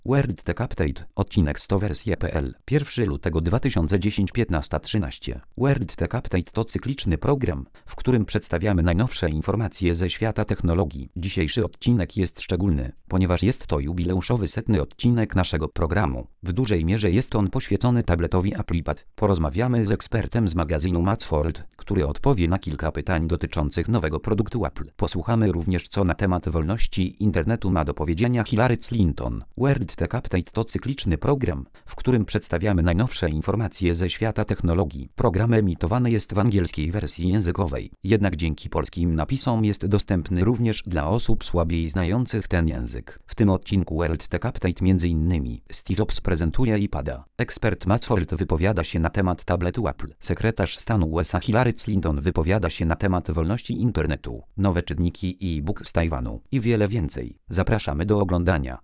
World Tech Update, odcinek 100 wersje.pl, 1 lutego 2010 15:13. World Tech Update to cykliczny program, w którym przedstawiamy najnowsze informacje ze świata technologii. Dzisiejszy odcinek jest szczególny, ponieważ jest to jubileuszowy 100. odcinek naszego programu. W dużej mierze jest on poświęcony tabletowi ApplePad. Porozmawiamy z ekspertem z magazynu Matsworld, który odpowie na kilka pytań dotyczących nowego produktu Apple. Posłuchamy również, co na temat wolności internetu ma do powiedzenia Hillary Clinton. World Tech Update to cykliczny program, w którym przedstawiamy najnowsze informacje ze świata technologii. Program emitowany jest w angielskiej wersji językowej, jednak dzięki polskim napisom jest dostępny również dla osób słabiej znających ten język. W tym odcinku World Tech Update m.in. Steve Jobs prezentuje iPada, ekspert Matsworld wypowiada się na temat tabletu Apple, sekretarz stanu USA Hillary Clinton wypowiada się na temat wolności internetu, nowe czytniki e-book z Tajwanu i wiele więcej. Zapraszamy do oglądania.